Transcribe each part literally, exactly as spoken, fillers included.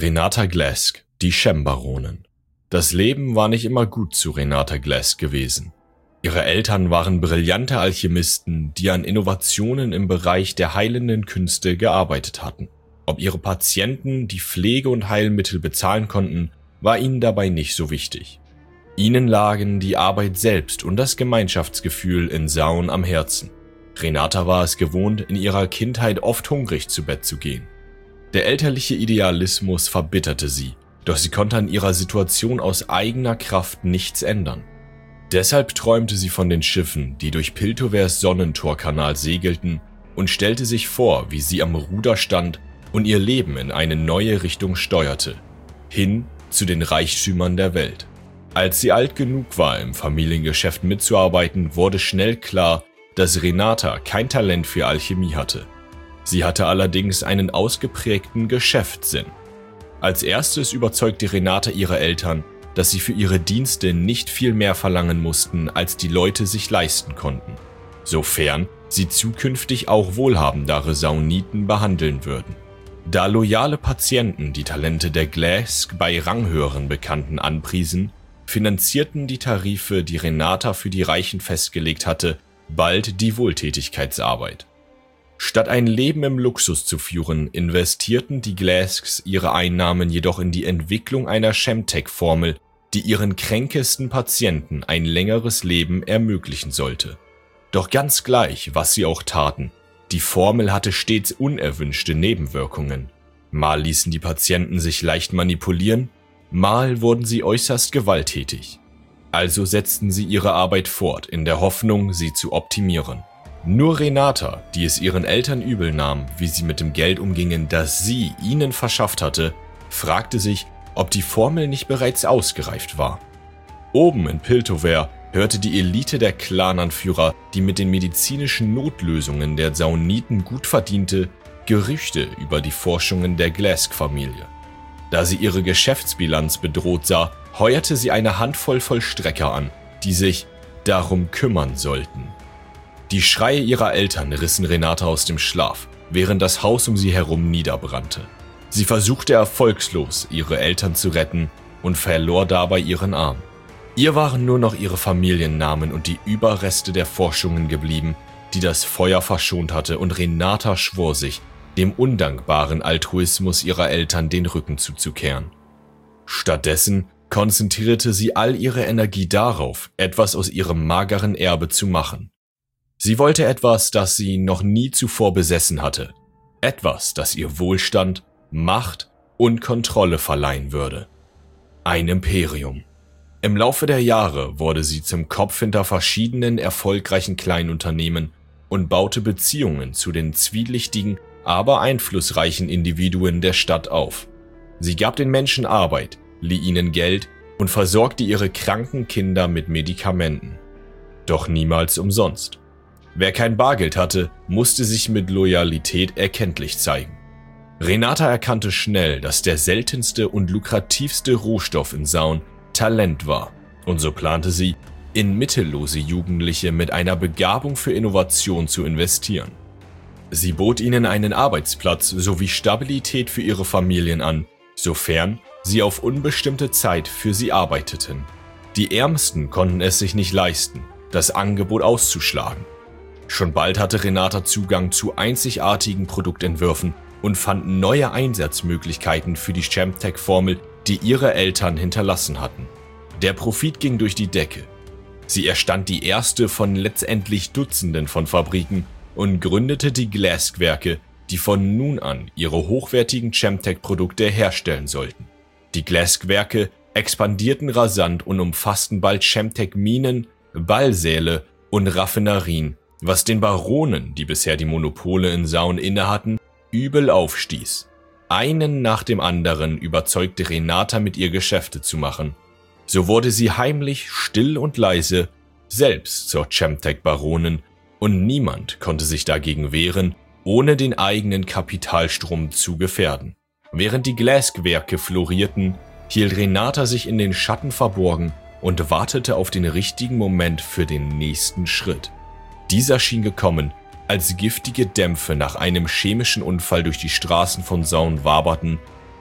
Renata Glesk, die Shem-Baronin. Das Leben war nicht immer gut zu Renata Glesk gewesen. Ihre Eltern waren brillante Alchemisten, die an Innovationen im Bereich der heilenden Künste gearbeitet hatten. Ob ihre Patienten die Pflege und Heilmittel bezahlen konnten, war ihnen dabei nicht so wichtig. Ihnen lagen die Arbeit selbst und das Gemeinschaftsgefühl in Zaun am Herzen. Renata war es gewohnt, in ihrer Kindheit oft hungrig zu Bett zu gehen. Der elterliche Idealismus verbitterte sie, doch sie konnte an ihrer Situation aus eigener Kraft nichts ändern. Deshalb träumte sie von den Schiffen, die durch Piltovers Sonnentorkanal segelten, und stellte sich vor, wie sie am Ruder stand und ihr Leben in eine neue Richtung steuerte, hin zu den Reichtümern der Welt. Als sie alt genug war, im Familiengeschäft mitzuarbeiten, wurde schnell klar, dass Renata kein Talent für Alchemie hatte. Sie hatte allerdings einen ausgeprägten Geschäftssinn. Als erstes überzeugte Renata ihre Eltern, dass sie für ihre Dienste nicht viel mehr verlangen mussten, als die Leute sich leisten konnten, sofern sie zukünftig auch wohlhabendere Sauniten behandeln würden. Da loyale Patienten die Talente der Glesk bei ranghöheren Bekannten anpriesen, finanzierten die Tarife, die Renata für die Reichen festgelegt hatte, bald die Wohltätigkeitsarbeit. Statt ein Leben im Luxus zu führen, investierten die Glesks ihre Einnahmen jedoch in die Entwicklung einer Chemtech-Formel, die ihren kränkesten Patienten ein längeres Leben ermöglichen sollte. Doch ganz gleich, was sie auch taten, die Formel hatte stets unerwünschte Nebenwirkungen. Mal ließen die Patienten sich leicht manipulieren, mal wurden sie äußerst gewalttätig. Also setzten sie ihre Arbeit fort, in der Hoffnung, sie zu optimieren. Nur Renata, die es ihren Eltern übel nahm, wie sie mit dem Geld umgingen, das sie ihnen verschafft hatte, fragte sich, ob die Formel nicht bereits ausgereift war. Oben in Piltover hörte die Elite der Clananführer, die mit den medizinischen Notlösungen der Sauniten gut verdiente, Gerüchte über die Forschungen der Glesk-Familie. Da sie ihre Geschäftsbilanz bedroht sah, heuerte sie eine Handvoll Vollstrecker an, die sich darum kümmern sollten. Die Schreie ihrer Eltern rissen Renata aus dem Schlaf, während das Haus um sie herum niederbrannte. Sie versuchte erfolgslos, ihre Eltern zu retten und verlor dabei ihren Arm. Ihr waren nur noch ihre Familiennamen und die Überreste der Forschungen geblieben, die das Feuer verschont hatte, und Renata schwor sich, dem undankbaren Altruismus ihrer Eltern den Rücken zuzukehren. Stattdessen konzentrierte sie all ihre Energie darauf, etwas aus ihrem mageren Erbe zu machen. Sie wollte etwas, das sie noch nie zuvor besessen hatte. Etwas, das ihr Wohlstand, Macht und Kontrolle verleihen würde. Ein Imperium. Im Laufe der Jahre wurde sie zum Kopf hinter verschiedenen erfolgreichen Kleinunternehmen und baute Beziehungen zu den zwielichtigen, aber einflussreichen Individuen der Stadt auf. Sie gab den Menschen Arbeit, lieh ihnen Geld und versorgte ihre kranken Kinder mit Medikamenten. Doch niemals umsonst. Wer kein Bargeld hatte, musste sich mit Loyalität erkenntlich zeigen. Renata erkannte schnell, dass der seltenste und lukrativste Rohstoff in Zaun Talent war, und so plante sie, in mittellose Jugendliche mit einer Begabung für Innovation zu investieren. Sie bot ihnen einen Arbeitsplatz sowie Stabilität für ihre Familien an, sofern sie auf unbestimmte Zeit für sie arbeiteten. Die Ärmsten konnten es sich nicht leisten, das Angebot auszuschlagen. Schon bald hatte Renata Zugang zu einzigartigen Produktentwürfen und fand neue Einsatzmöglichkeiten für die Chemtech-Formel, die ihre Eltern hinterlassen hatten. Der Profit ging durch die Decke. Sie erstand die erste von letztendlich Dutzenden von Fabriken und gründete die Glesk-Werke, die von nun an ihre hochwertigen Chemtech-Produkte herstellen sollten. Die Glesk-Werke expandierten rasant und umfassten bald Chemtech-Minen, Ballsäle und Raffinerien, was den Baronen, die bisher die Monopole in Zaun innehatten, übel aufstieß. Einen nach dem anderen überzeugte Renata, mit ihr Geschäfte zu machen. So wurde sie heimlich, still und leise selbst zur Chemtech-Baronin, und niemand konnte sich dagegen wehren, ohne den eigenen Kapitalstrom zu gefährden. Während die Glesk-Werke florierten, hielt Renata sich in den Schatten verborgen und wartete auf den richtigen Moment für den nächsten Schritt. Dieser schien gekommen, als giftige Dämpfe nach einem chemischen Unfall durch die Straßen von Zaun waberten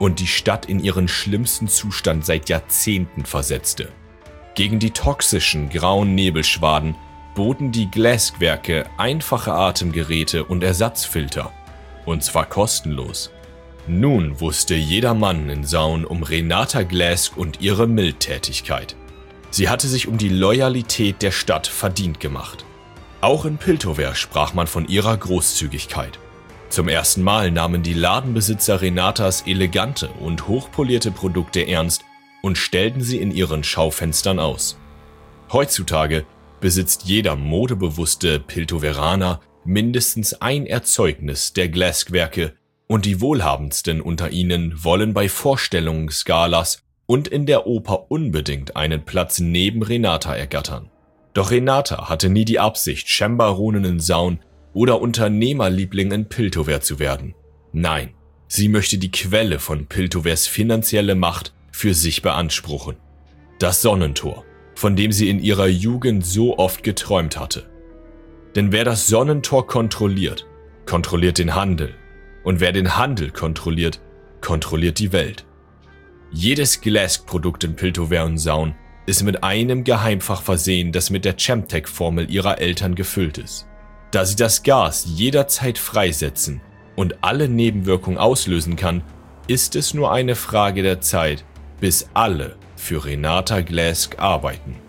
und die Stadt in ihren schlimmsten Zustand seit Jahrzehnten versetzte. Gegen die toxischen grauen Nebelschwaden boten die Glask-Werke einfache Atemgeräte und Ersatzfilter, und zwar kostenlos. Nun wusste jeder Mann in Zaun um Renata Glask und ihre Mildtätigkeit. Sie hatte sich um die Loyalität der Stadt verdient gemacht. Auch in Piltover sprach man von ihrer Großzügigkeit. Zum ersten Mal nahmen die Ladenbesitzer Renatas elegante und hochpolierte Produkte ernst und stellten sie in ihren Schaufenstern aus. Heutzutage besitzt jeder modebewusste Piltoveraner mindestens ein Erzeugnis der Glask-Werke und die Wohlhabendsten unter ihnen wollen bei Vorstellungsgalas und in der Oper unbedingt einen Platz neben Renata ergattern. Doch Renata hatte nie die Absicht, Chembaronin in Zaun oder Unternehmerliebling in Piltover zu werden. Nein, sie möchte die Quelle von Piltovers finanzielle Macht für sich beanspruchen. Das Sonnentor, von dem sie in ihrer Jugend so oft geträumt hatte. Denn wer das Sonnentor kontrolliert, kontrolliert den Handel. Und wer den Handel kontrolliert, kontrolliert die Welt. Jedes Glask-Produkt in Piltover und Zaun ist mit einem Geheimfach versehen, das mit der Chemtech-Formel ihrer Eltern gefüllt ist. Da sie das Gas jederzeit freisetzen und alle Nebenwirkungen auslösen kann, ist es nur eine Frage der Zeit, bis alle für Renata Glask arbeiten.